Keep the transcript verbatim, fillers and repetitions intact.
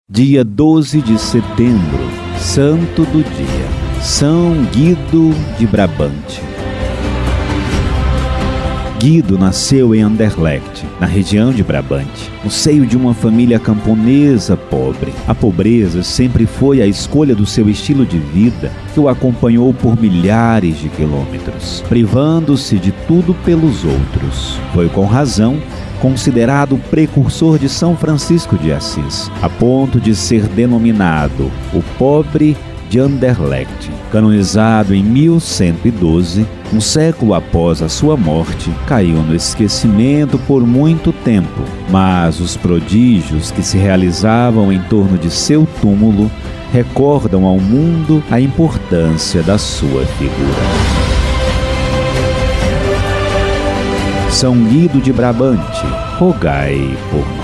Dia doze de setembro, Santo do Dia, São Guido de Brabante. Guido nasceu em Anderlecht, na região de Brabante, no seio de uma família camponesa pobre. A pobreza sempre foi a escolha do seu estilo de vida, que o acompanhou por milhares de quilômetros, privando-se de tudo pelos outros. Foi com razão considerado o precursor de São Francisco de Assis, a ponto de ser denominado o pobre de Anderlecht. Canonizado em mil cento e doze, um século após a sua morte, caiu no esquecimento por muito tempo, mas os prodígios que se realizavam em torno de seu túmulo recordam ao mundo a importância da sua figura. São Guido de Brabante, rogai por nós.